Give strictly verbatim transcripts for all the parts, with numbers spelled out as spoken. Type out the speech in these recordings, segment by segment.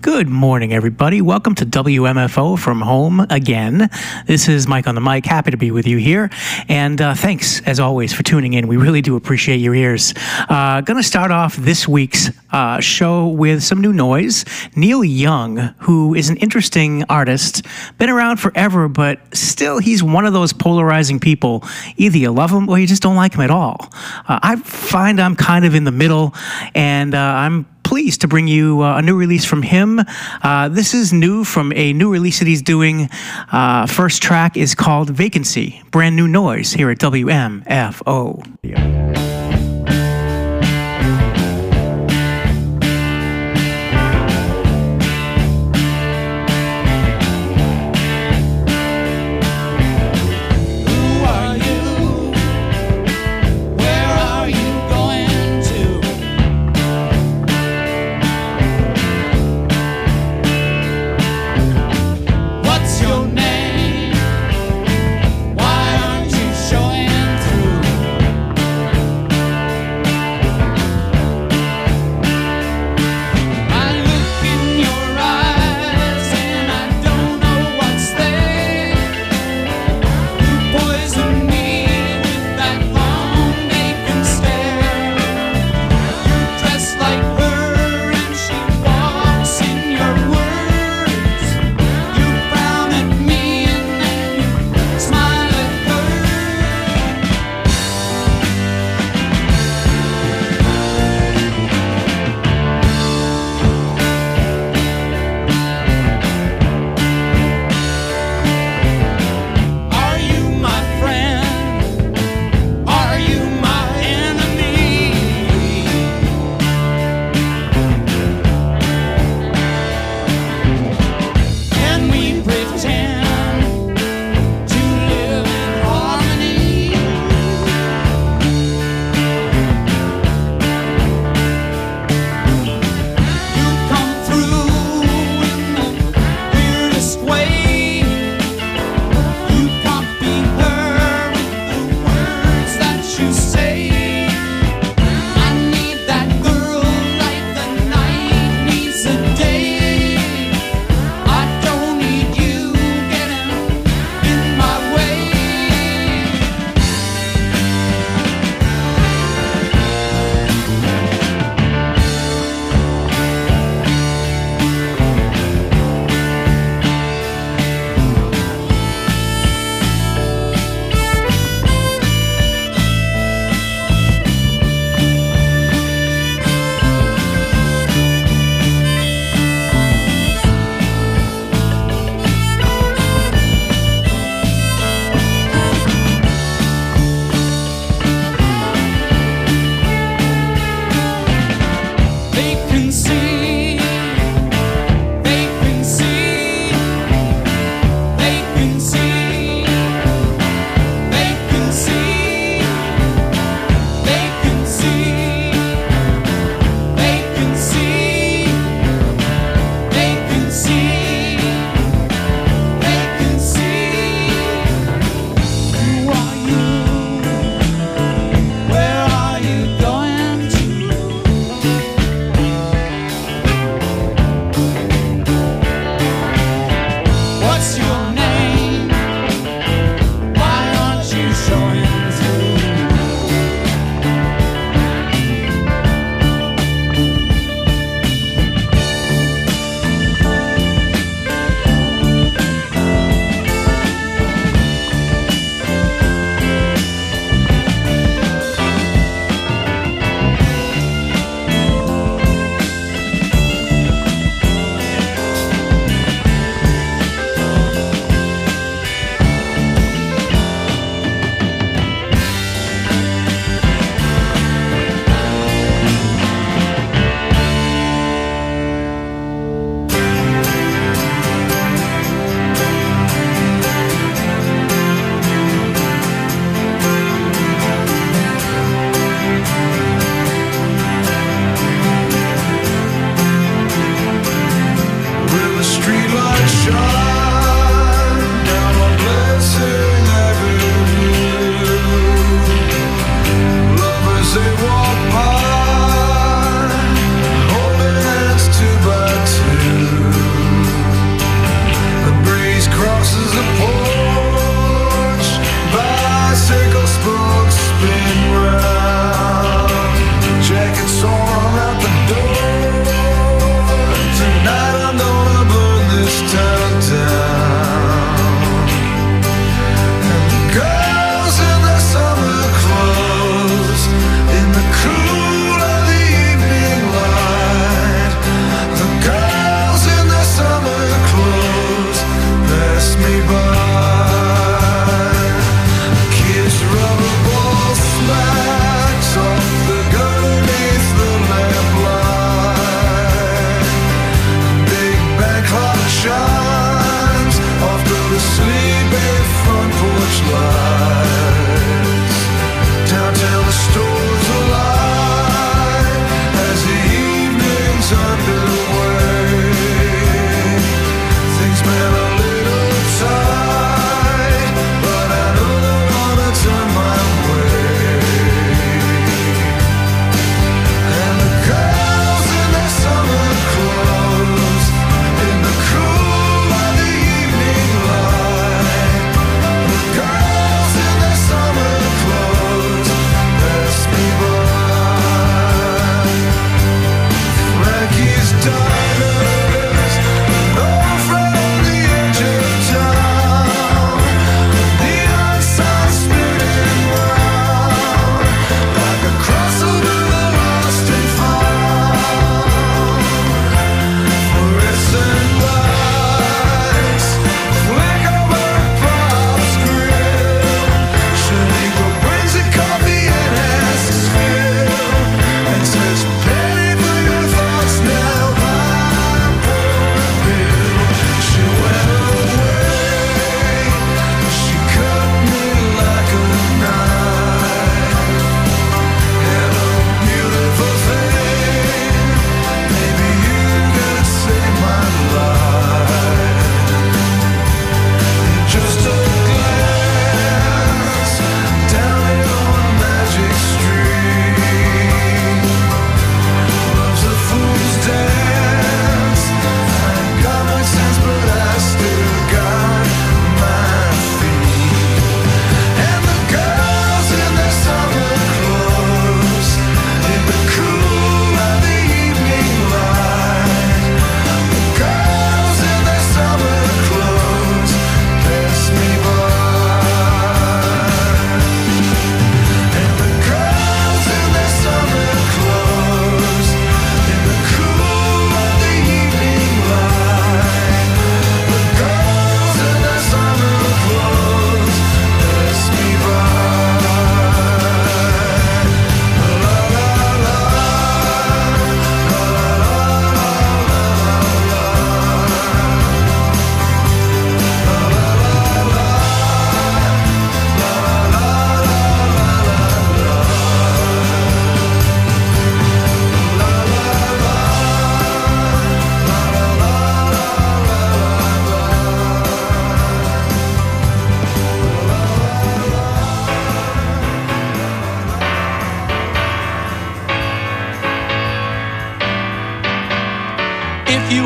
Good morning, everybody. Welcome to W M F O from home again. This is Mike on the mic. Happy to be with you here. And uh, thanks, as always, for tuning in. We really do appreciate your ears. Uh, going to start off this week's uh, show with some new noise. Neil Young, who is an interesting artist, been around forever, but still he's one of those polarizing people. Either you love him or you just don't like him at all. Uh, I find I'm kind of in the middle, and uh, I'm pleased to bring you uh, a new release from him. Uh, this is new from a new release that he's doing. Uh, first track is called Vacancy. Brand new noise here at W M F O. Why aren't you showing through?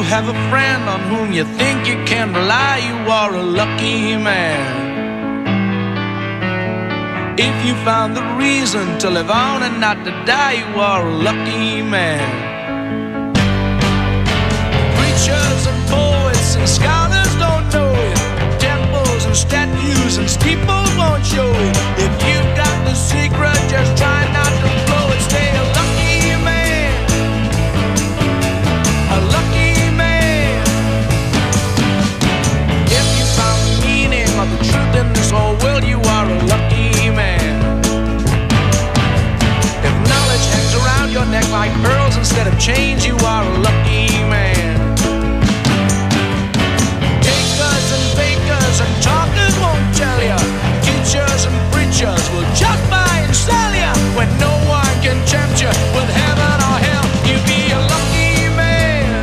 have a friend on whom you think you can rely, you are a lucky man. If you found the reason to live on and not to die, you are a lucky man. Preachers and poets and scholars don't know it. Temples and statues and steeples won't show it. If you've got the secret, just try not to blow it. Stay a lucky man, a lucky man. If you found the meaning of the truth in this whole world, you are a lucky man. If knowledge hangs around your neck like pearls instead of chains, you are a lucky man. Takers and fakers and talkers won't tell ya. Teachers and preachers will just buy and sell ya. When no one can tempt you with heaven or hell, you be a lucky man.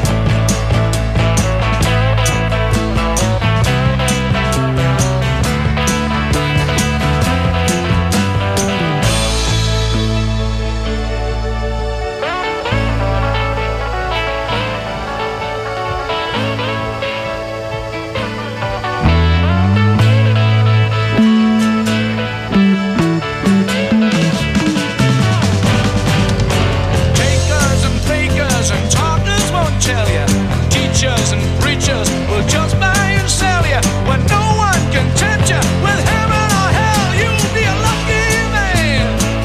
Teachers and preachers will just buy and sell you. When no one can tempt you with heaven or hell, you'll be a lucky man.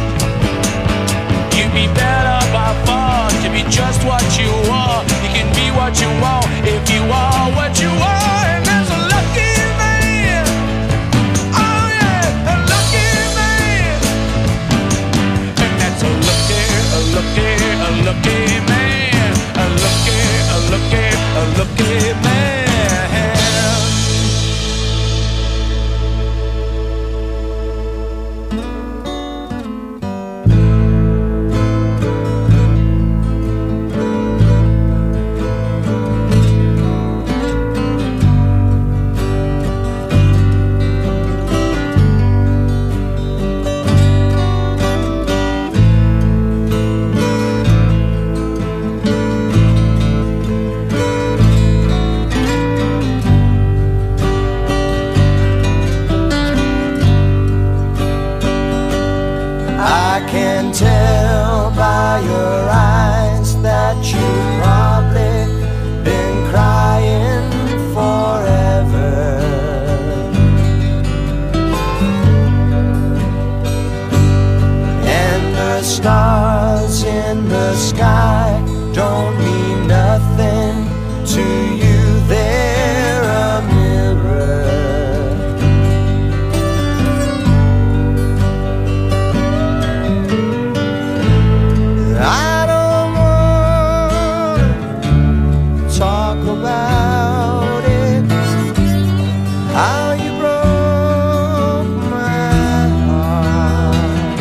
You'd be better by far to be just what you are. You can be what you want if you are what you are. And that's a lucky man. Oh yeah, a lucky man. And that's a lucky, a lucky, a lucky man. A lucky, a lucky, a lucky man. Tell by your eyes that you've probably been crying forever. And the stars in the sky don't mean nothing to you. They're a mirror. I don't wanna talk about it, how you broke my heart.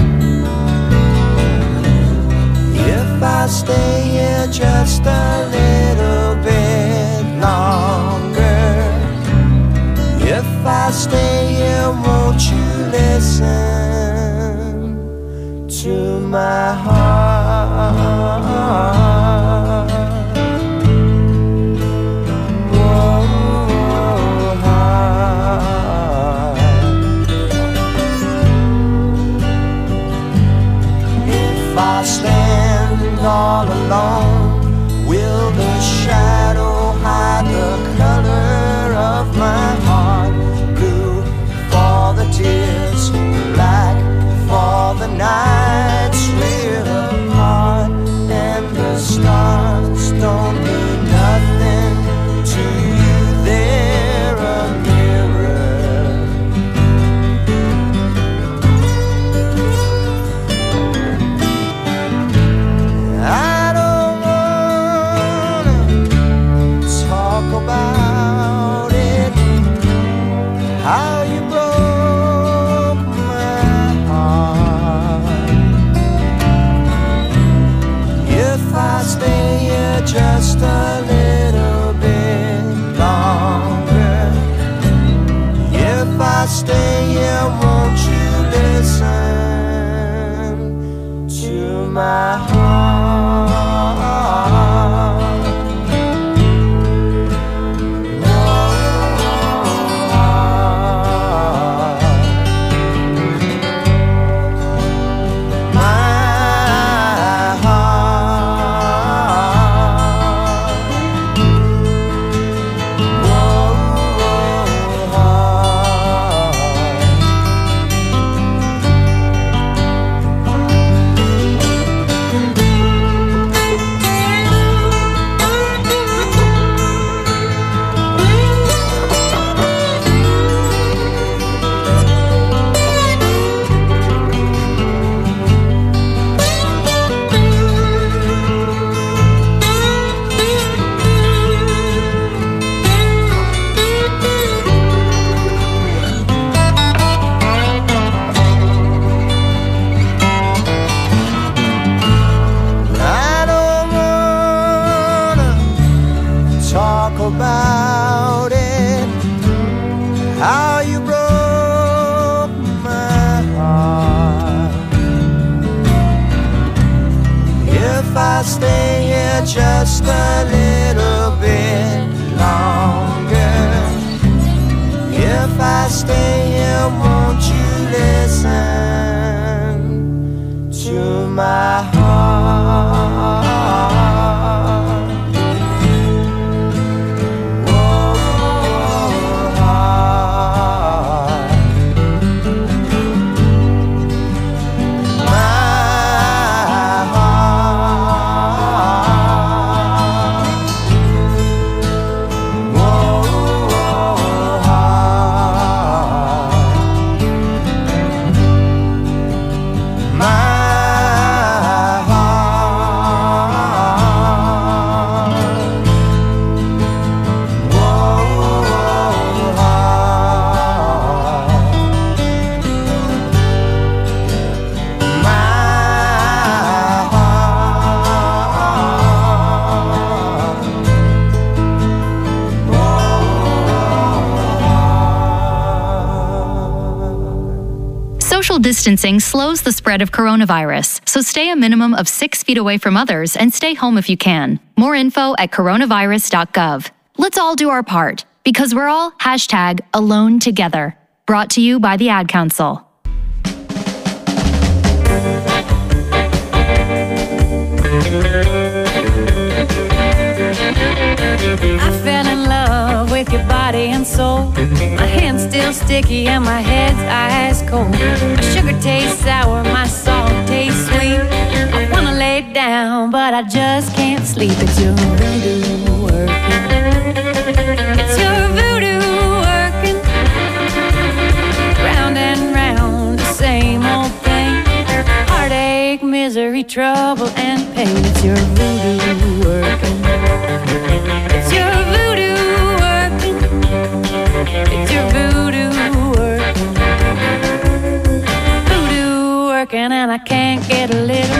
If I stay here just a little bit longer, if I stay here, won't you listen to my heart? talk about it, how you broke my heart. If I stay here just a little bit longer, if I stay here, won't you listen to my heart? Social distancing slows the spread of coronavirus, so stay a minimum of six feet away from others and stay home if you can. More info at coronavirus dot gov. Let's all do our part, because we're all hashtag alone together. Brought to you by the Ad Council. I fell in love with your body and soul. My hand's still sticky and my head's ice cold. My sugar tastes sour, my salt tastes sweet. I wanna lay down, but I just can't sleep. It's your voodoo working. It's your voodoo working. Round and round, the same old thing. Heartache, misery, trouble, and pain. It's your voodoo working. It's your voodoo working. It's your voodoo working. Voodoo working, and I can't get a little.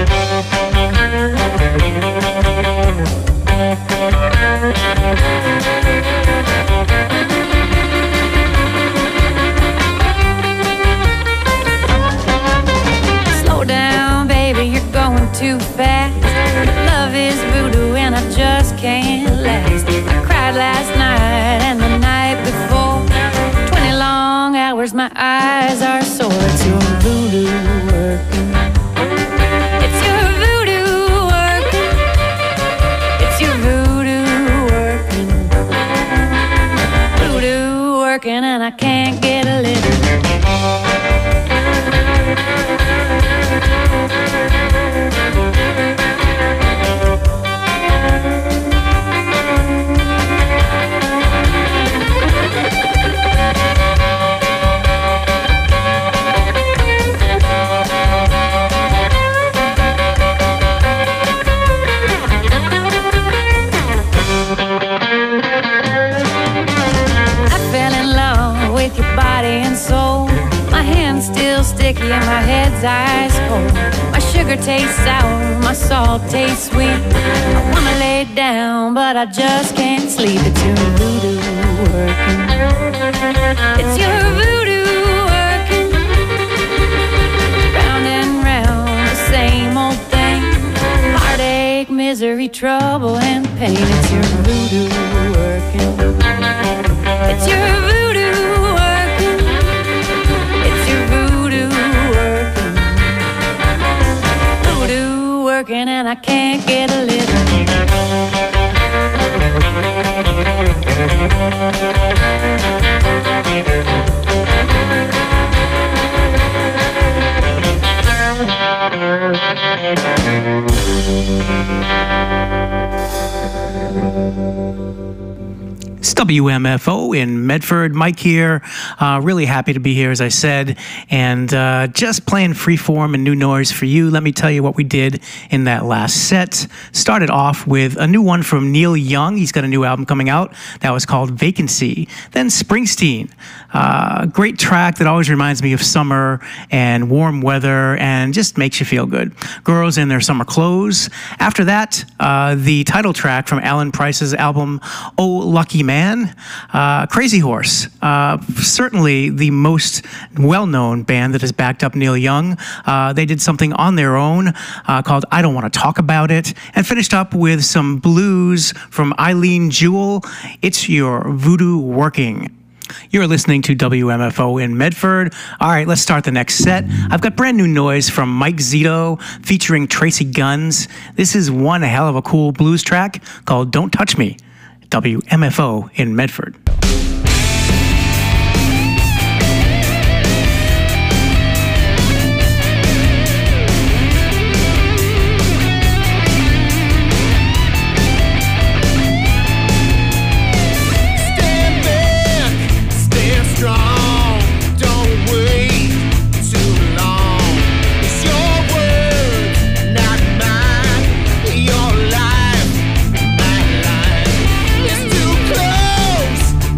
Slow down, baby, you're going too fast. Love is voodoo and I just can't last. I cried last night and the night before. Twenty long hours, my eyes are sore. It's your voodoo working. It's your voodoo working. It's your voodoo working. Voodoo working, and I can't get a little. Sticky and my head's ice cold. My sugar tastes sour, my salt tastes sweet. I wanna lay down, but I just can't sleep. It's your voodoo working. It's your voodoo working. Round and round, the same old thing. Heartache, misery, trouble, and pain. It's your voodoo working. It's your voodoo working. It's your voodoo working. Voodoo working, and I can't get a little. It's W M F O in Medford. Mike here. Uh, really happy to be here, as I said, and uh, just playing Freeform and New Noise for you. Let me tell you what we did in that last set. Started off with a new one from Neil Young. He's got a new album coming out that was called Vacancy. Then Springsteen. Uh, great track that always reminds me of summer and warm weather and just makes you feel good. Girls in their summer clothes. After that, uh, the title track from Alan Price's album, Oh Lucky Man. Uh, Crazy Horse. Uh, certainly the most well-known band that has backed up Neil Young. Uh, they did something on their own uh, called I Don't Want to Talk About It, and finished up with some blues from Eileen Jewell. It's Your Voodoo Working. You're listening to W M F O in Medford. All right, let's start the next set. I've got brand new noise from Mike Zito featuring Tracy Guns. This is one hell of a cool blues track called Don't Touch Me. W M F O in Medford. Your life, my life is too close.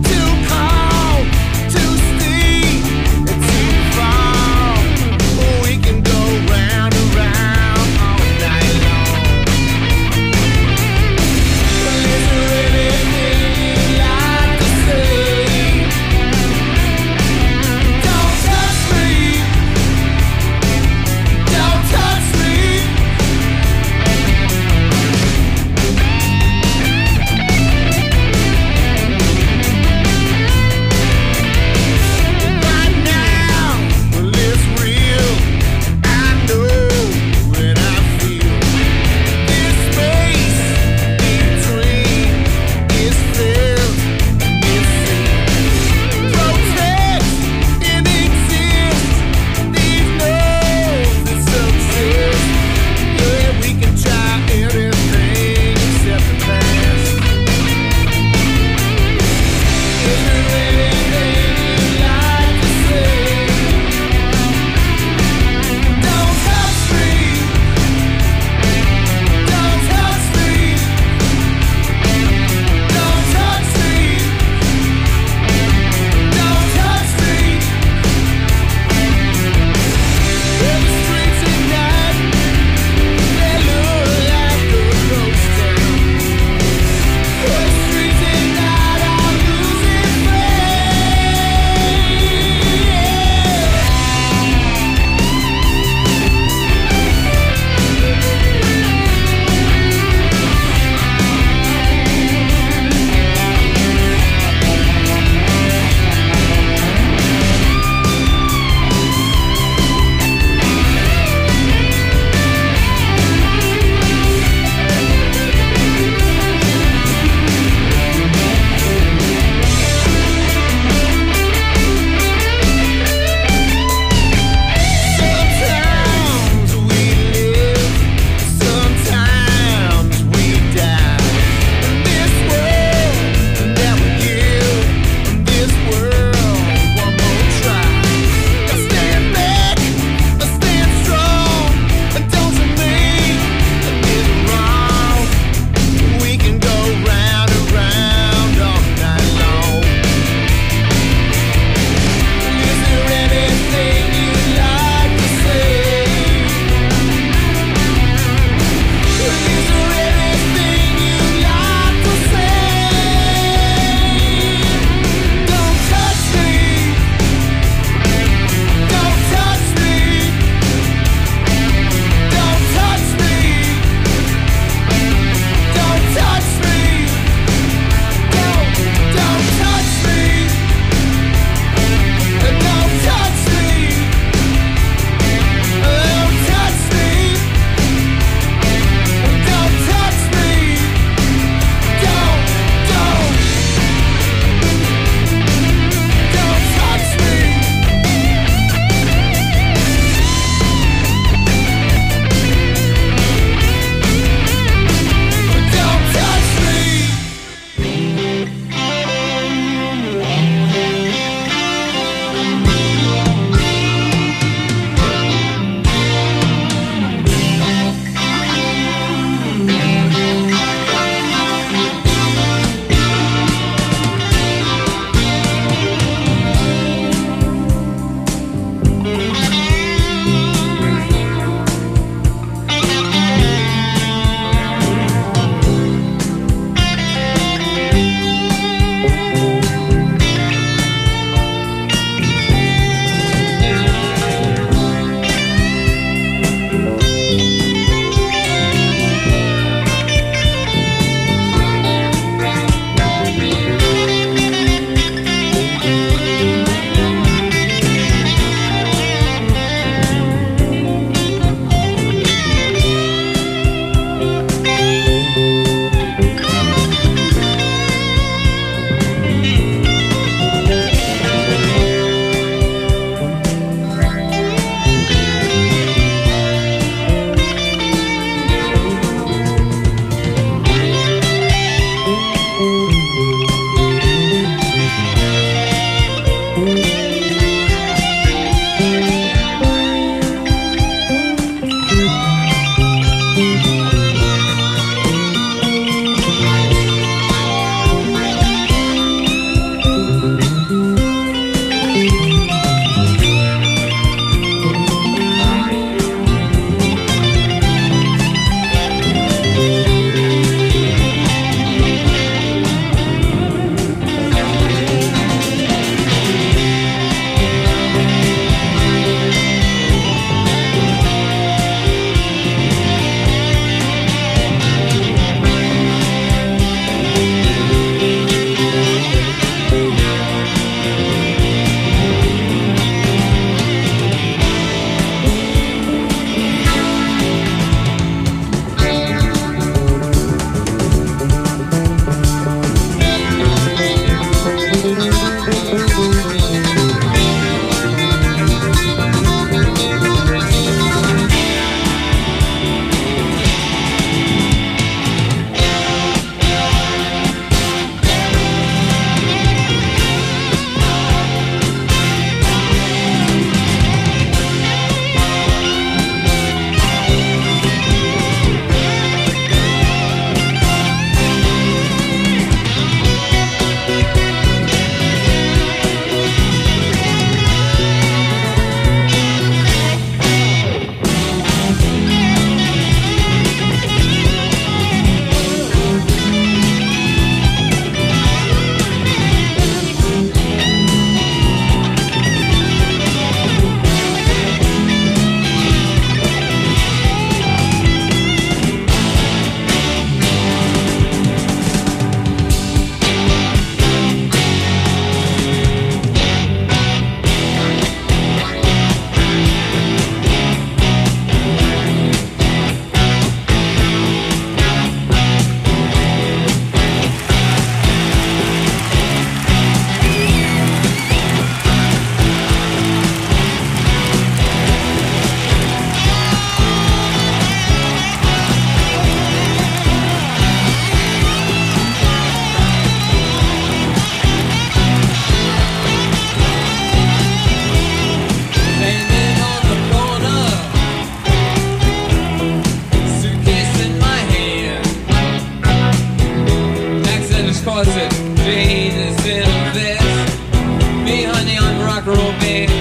Dorset, Jane is in a vest. Me, honey, on the rock and roll band.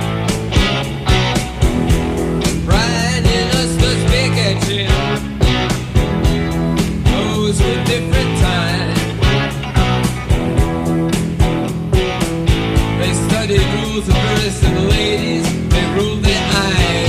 Brian and us was big action. Those were different times. They studied rules of verse and the ladies, they ruled their eyes.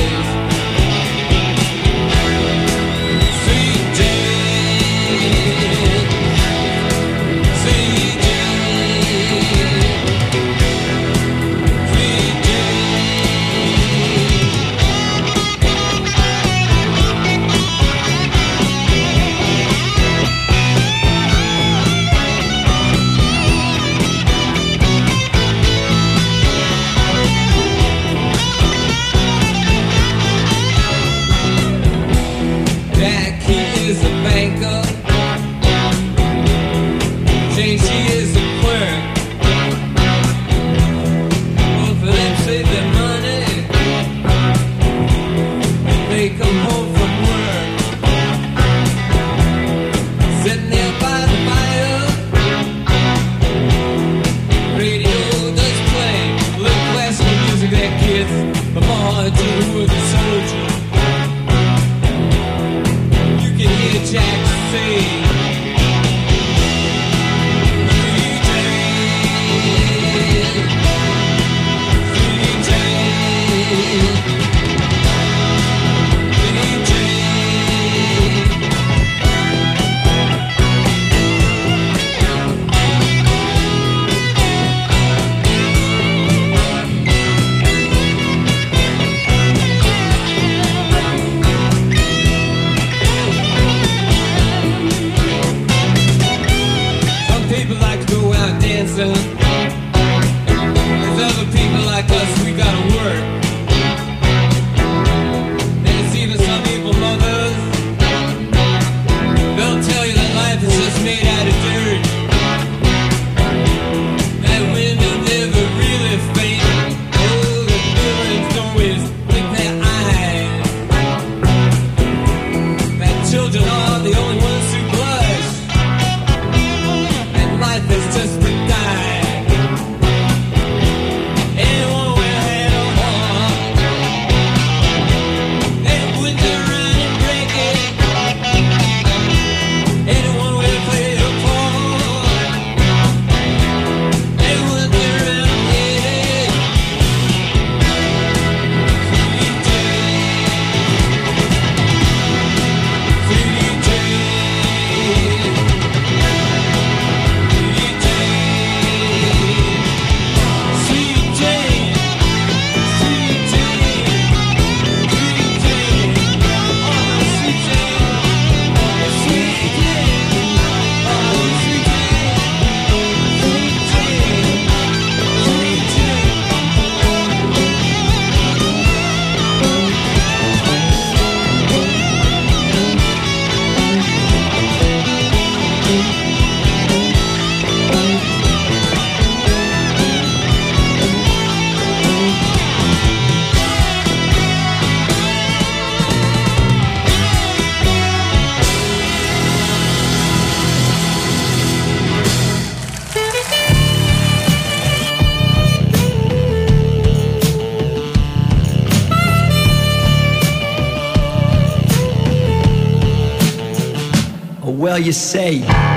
Well, you say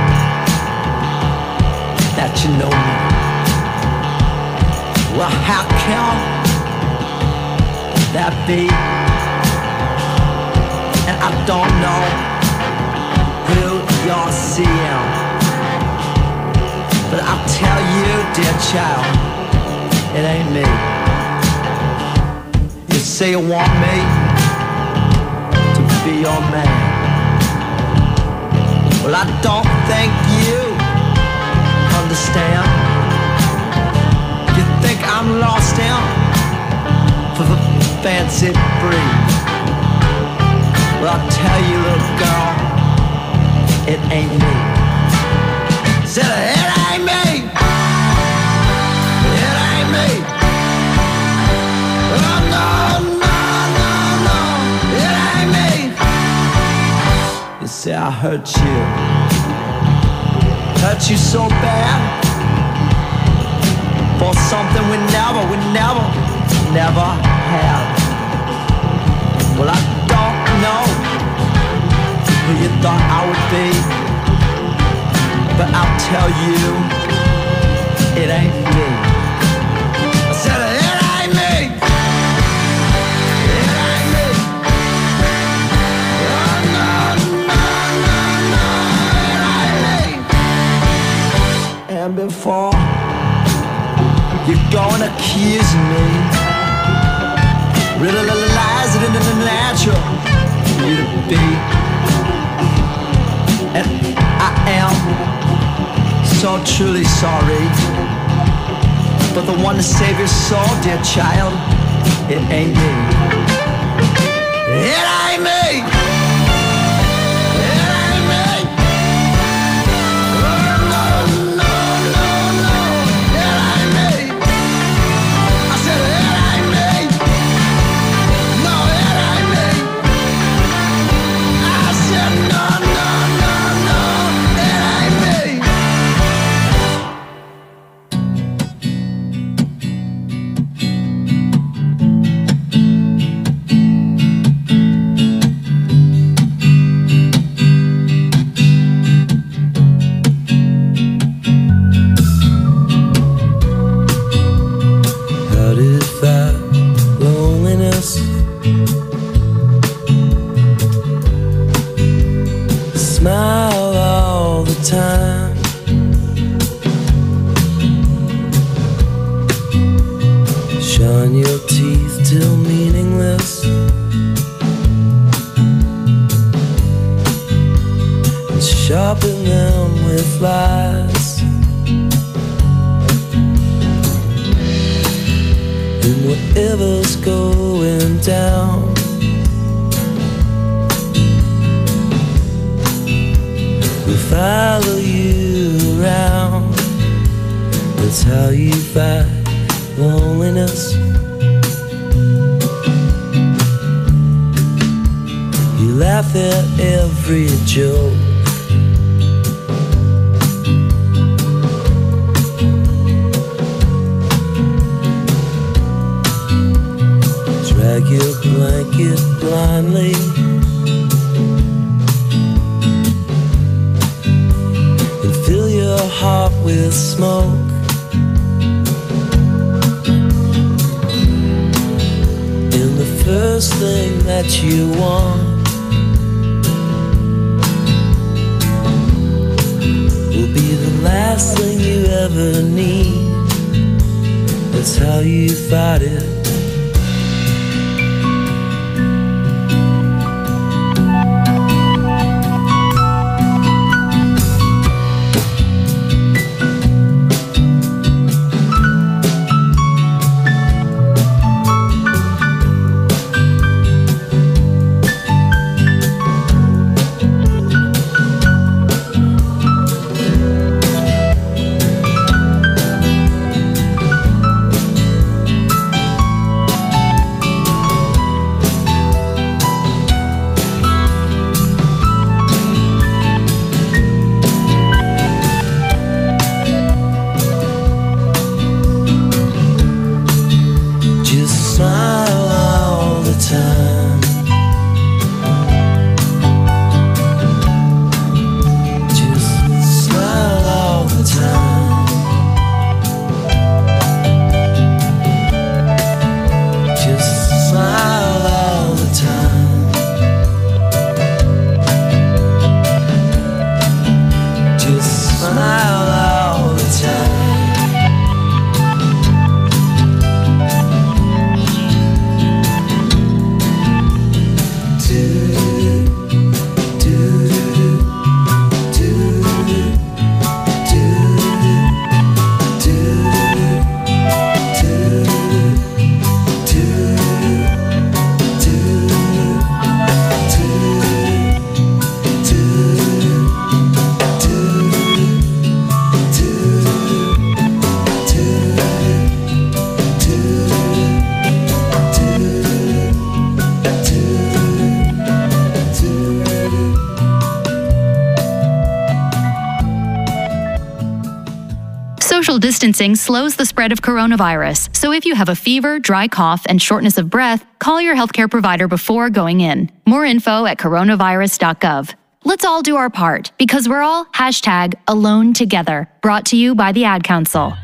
that you know me. Well, how can that be? And I don't know who you're seeing, but I'll tell you, dear child, it ain't me. You say you want me to be your man. Well, I don't think you understand. You think I'm lost in for the fancy breed. Well, I'll tell you, little girl, it ain't me. Said it ain't me. It ain't me. Oh, no, no, no, no. It ain't me. You say I hurt you. hurt you so bad for something we never, we never, never had. Well, I don't know who you thought I would be, but I'll tell you, it ain't me. I said it ain't me. It ain't me. Oh, no, no, no, no, it ain't me. And before you go and accuse me, realize it isn't natural for you to be. And I am so truly sorry, but the one to save your soul, dear child, it ain't me. It ain't me. It ain't me. Oh, no, no, no, no. It ain't me. I said it ain't me. No, it ain't me. I said no, no, no, no. It ain't me. How did that loneliness smile all the time? Shine your teeth till meaningless, and sharpen them with lies. And whatever's going down, we'll follow you around. That's how you fight loneliness. You laugh at every joke, drag your blanket blindly, and fill your heart with smoke. And the first thing that you want will be the last thing you ever need. That's how you fight it. Social distancing slows the spread of coronavirus, so if you have a fever, dry cough, and shortness of breath, call your healthcare provider before going in. More info at coronavirus dot gov. Let's all do our part, because we're all hashtag alone together. Brought to you by the Ad Council.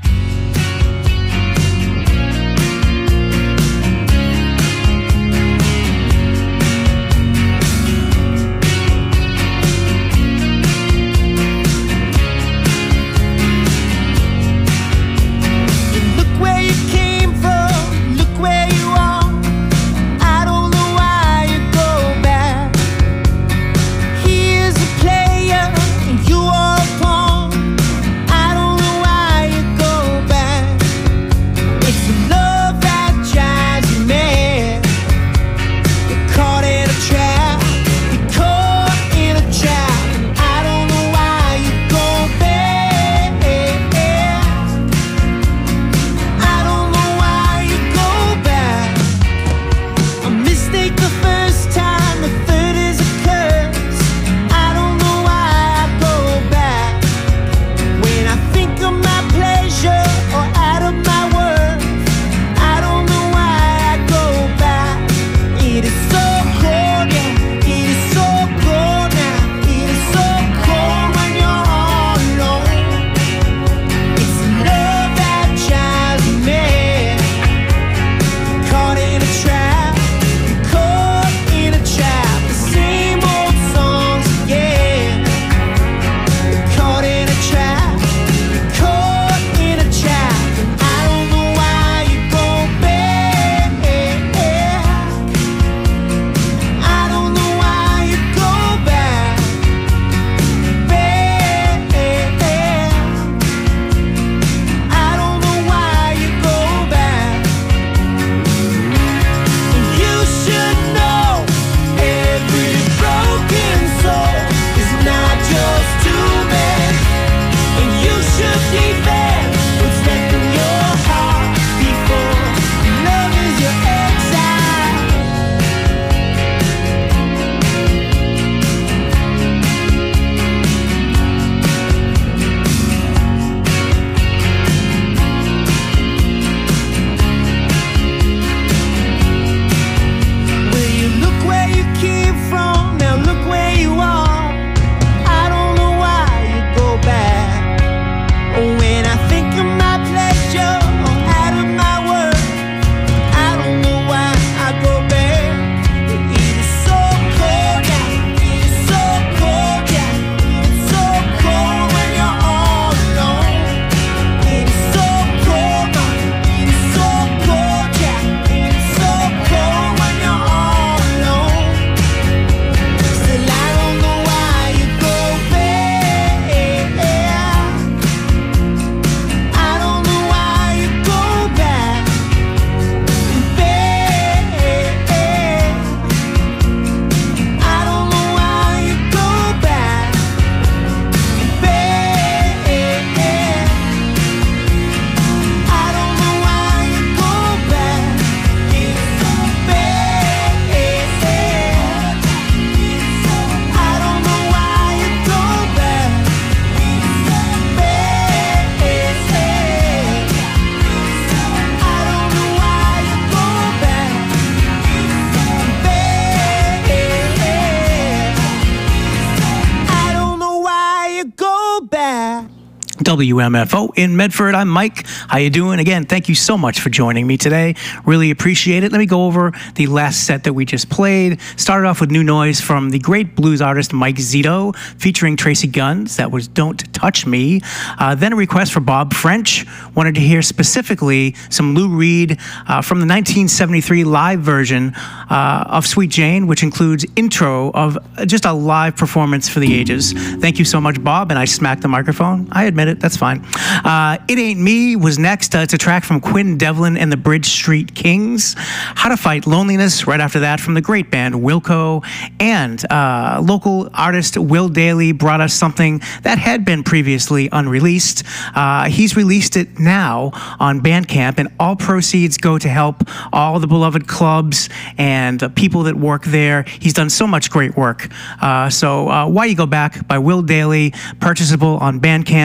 W M F O in Medford. I'm Mike. How you doing? Again, thank you so much for joining me today. Really appreciate it. Let me go over the last set that we just played. Started off with new noise from the great blues artist Mike Zito, featuring Tracy Guns. That was Don't Touch Me. Uh, then a request for Bob French. Wanted to hear specifically some Lou Reed uh, from the nineteen seventy-three live version uh, of Sweet Jane, which includes intro of just a live performance for the ages. Thank you so much, Bob. And I smacked the microphone. I admit it. That's fine. Uh, It Ain't Me was next. Uh, it's a track from Quinn Devlin and the Bridge Street Kings. How to Fight Loneliness right after that from the great band Wilco. And uh, local artist Will Daly brought us something that had been previously unreleased. Uh, he's released it now on Bandcamp, and all proceeds go to help all the beloved clubs and uh, people that work there. He's done so much great work. Uh, so uh, Why You Go Back by Will Daly, purchasable on Bandcamp.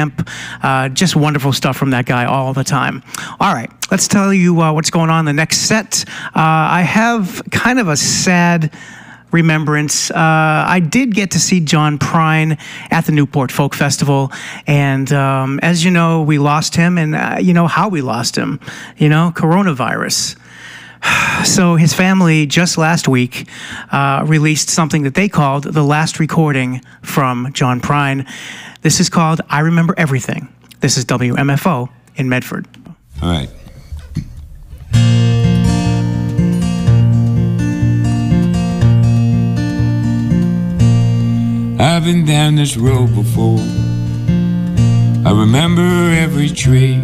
Uh, just wonderful stuff from that guy all the time. All right, let's tell you uh, what's going on in the next set. Uh, I have kind of a sad remembrance. Uh, I did get to see John Prine at the Newport Folk Festival, and um, as you know, we lost him, and uh, you know how we lost him, you know, coronavirus. So his family just last week uh, released something that they called the last recording from John Prine. This is called I Remember Everything. This is W M F O in Medford. All right. I've been down this road before. I remember every tree,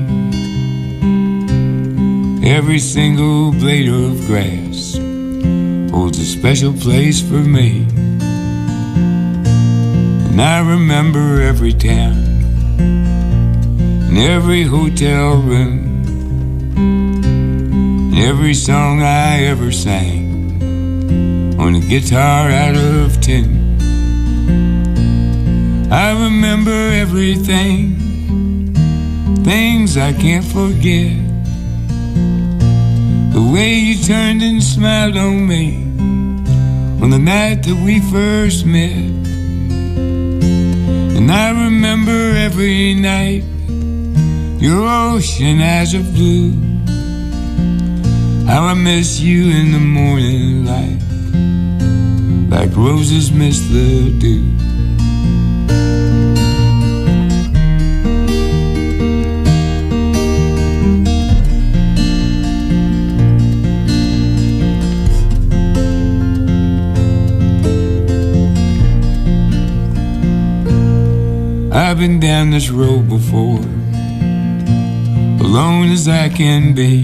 every single blade of grass holds a special place for me. And I remember every town and every hotel room and every song I ever sang on a guitar out of tune. I remember everything, things I can't forget. The way you turned and smiled on me on the night that we first met. And I remember every night your ocean eyes of blue. How I miss you in the morning light, like roses miss the dew. I've been down this road before, alone as I can be,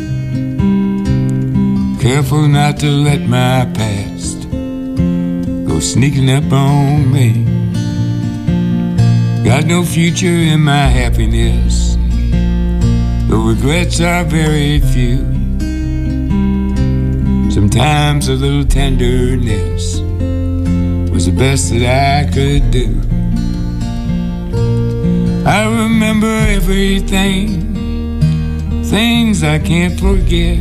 careful not to let my past go sneaking up on me. Got no future in my happiness, the regrets are very few. Sometimes a little tenderness was the best that I could do. I remember everything, things I can't forget.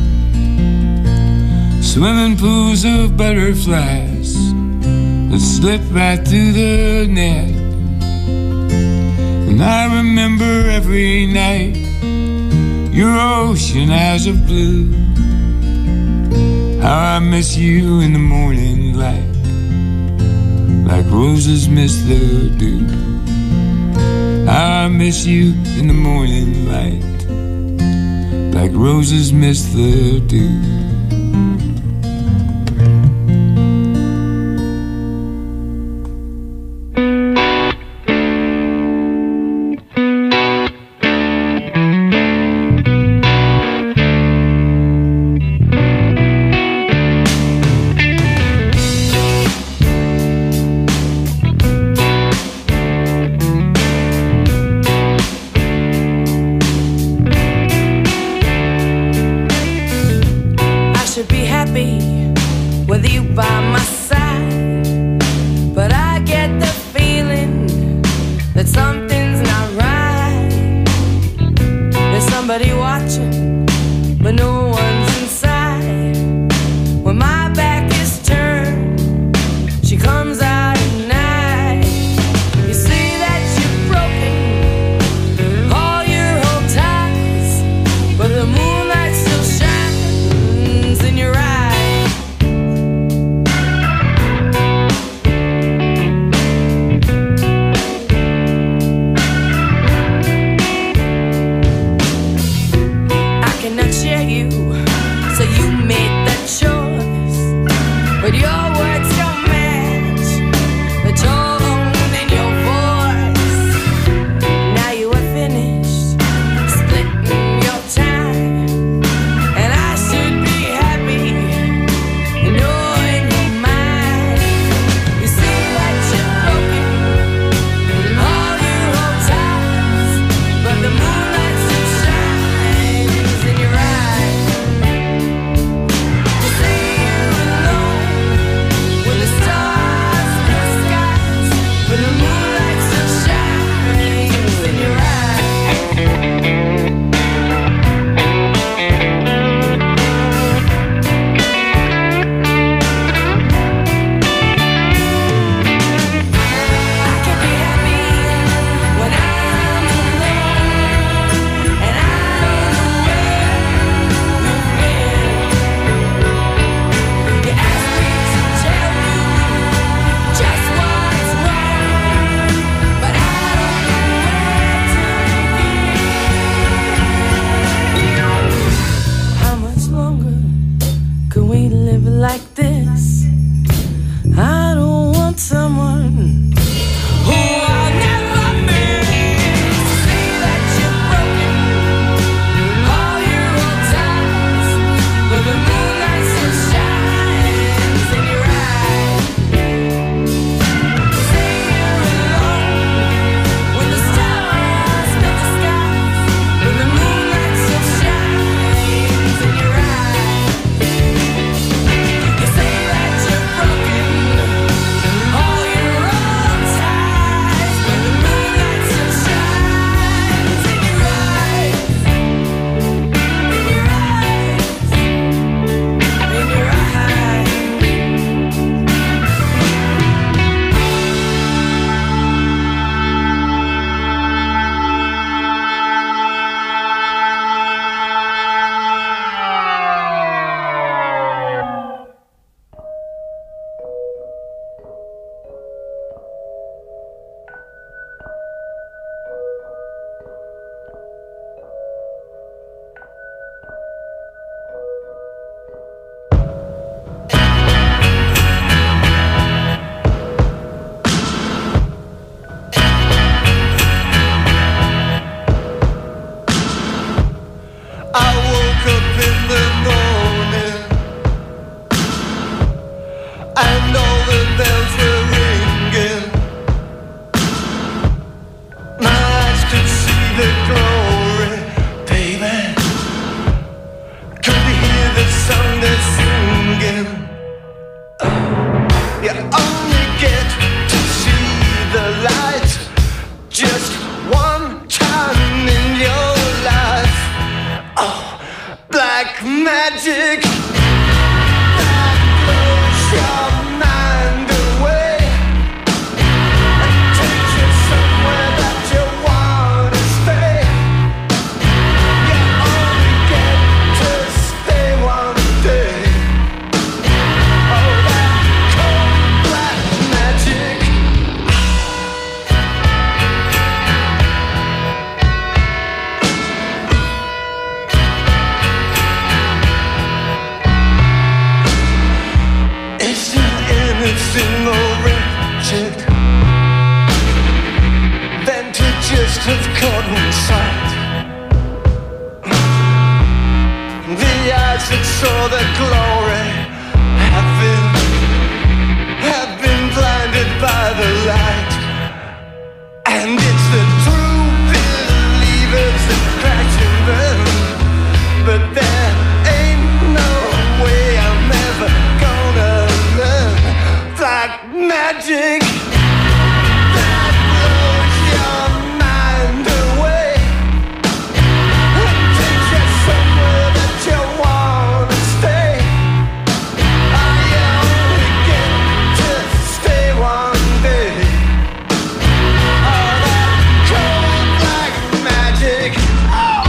Swimming pools of butterflies that slip right through the net. And I remember every night your ocean eyes of blue. How I miss you in the morning light, like roses miss the dew. I miss you in the morning light, like roses miss the dew. magic that blows your mind away and takes you somewhere that you want to stay. You only get to stay one day. Oh, that cold black magic. Isn't anything more wretched than to just have caught one sight? The eyes that saw the glory have been, have been blinded by the light. And it's the true believers that crash and burn. But there ain't no way I'm ever gonna learn black magic that blows your mind away and takes you somewhere that you wanna stay. I only get to stay one day. Oh, that cold black magic. Oh!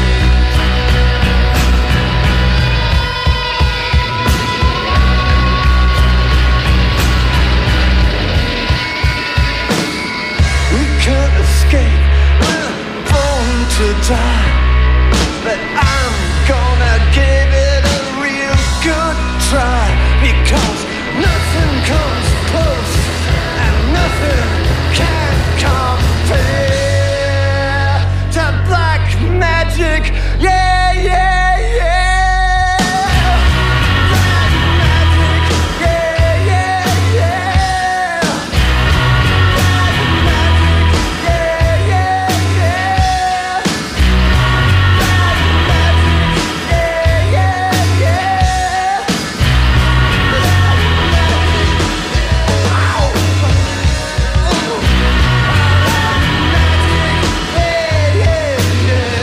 We can't escape, we're born to die. But I'm gonna give it a real good try, because nothing comes close and nothing can compare to black magic. Yeah, yeah, yeah. Black magic. Yeah, yeah, yeah. Black magic. Yeah, yeah, yeah. Black magic. Yeah, yeah, yeah. Black magic. Ow. Ooh. Black magic. Yeah, yeah, yeah.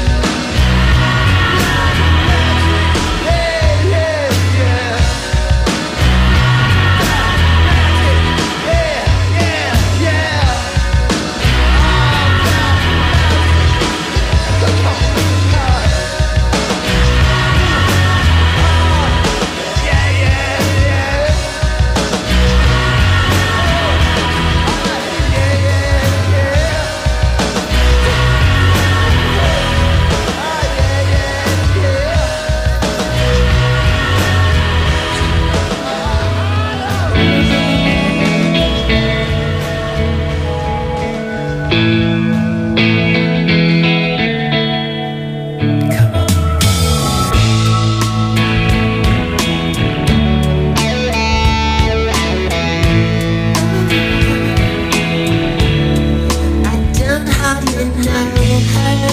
I don't hardly know her,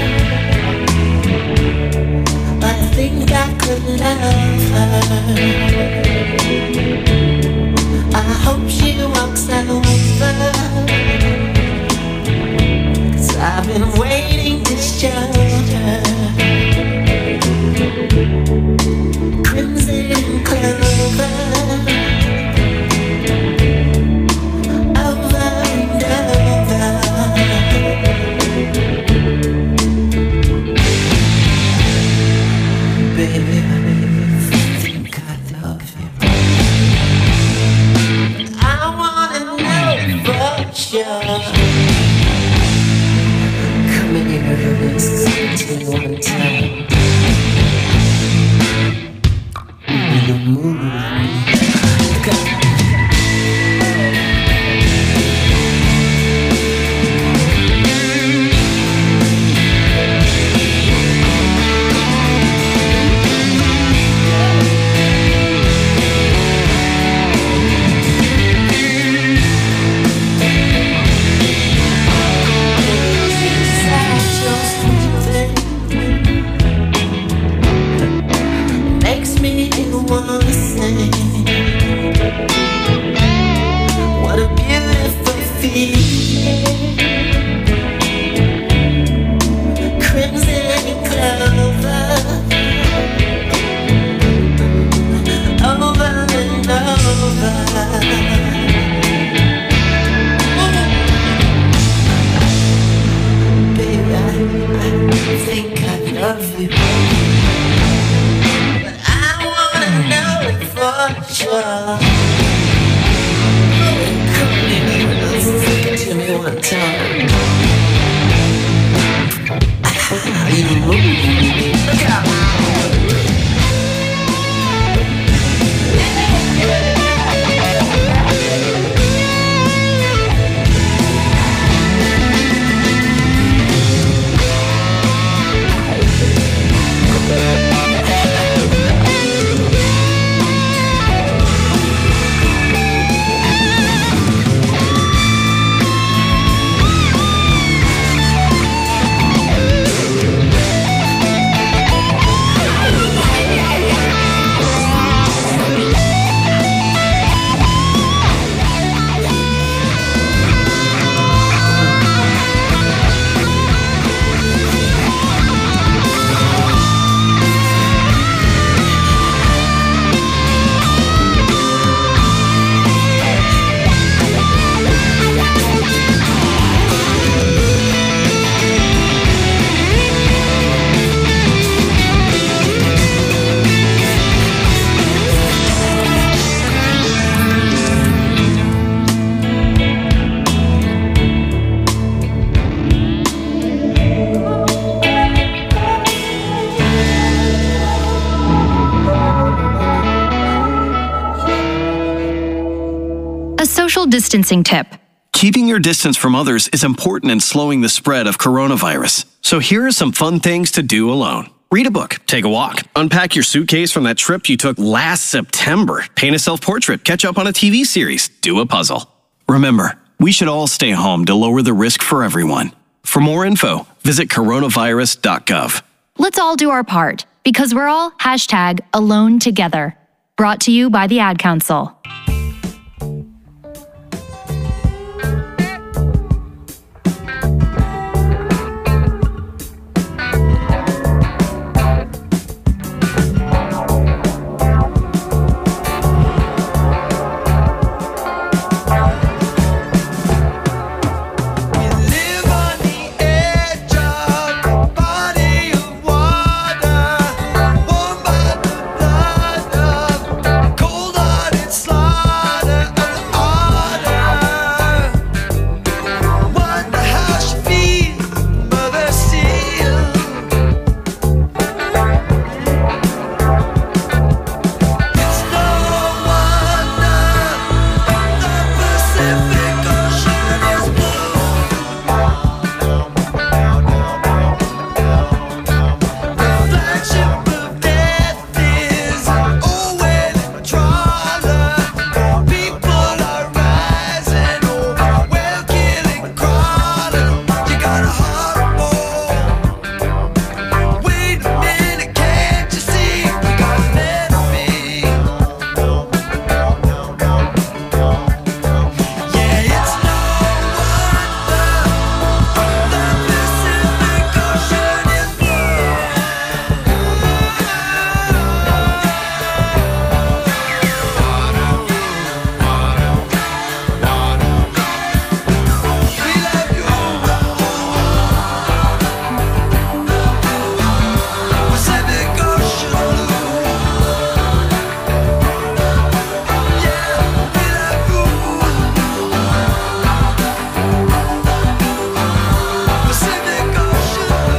but I think I could love her. I hope she walks over, 'cause I've been waiting to show her crimson clover. Over and over, baby, I think I love you. I wanna know for sure. Come here, listen to one time. You move me. Inside your sweet thing, love you. But I wanna know it for sure. Come here, to me one time. You move. Look out. Social distancing tip. Keeping your distance from others is important in slowing the spread of coronavirus. So here are some fun things to do alone. Read a book, take a walk, unpack your suitcase from that trip you took last September, paint a self-portrait, catch up on a T V series, do a puzzle. Remember, we should all stay home to lower the risk for everyone. For more info, visit coronavirus dot gov. Let's all do our part, because we're all hashtag alone together. Brought to you by the Ad Council.